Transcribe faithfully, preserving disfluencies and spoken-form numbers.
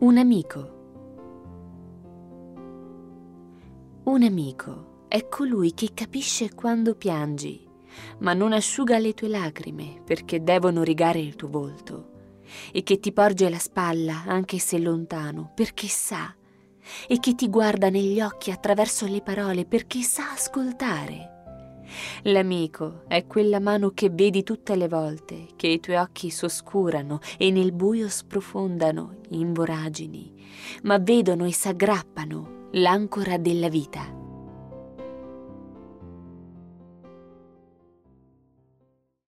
Un amico. Un amico è colui che capisce quando piangi, ma non asciuga le tue lacrime perché devono rigare il tuo volto, e che ti porge la spalla anche se lontano perché sa, e che ti guarda negli occhi attraverso le parole perché sa ascoltare. L'amico è quella mano che vedi tutte le volte che i tuoi occhi s'oscurano e nel buio sprofondano in voragini, ma vedono e s'aggrappano l'ancora della vita.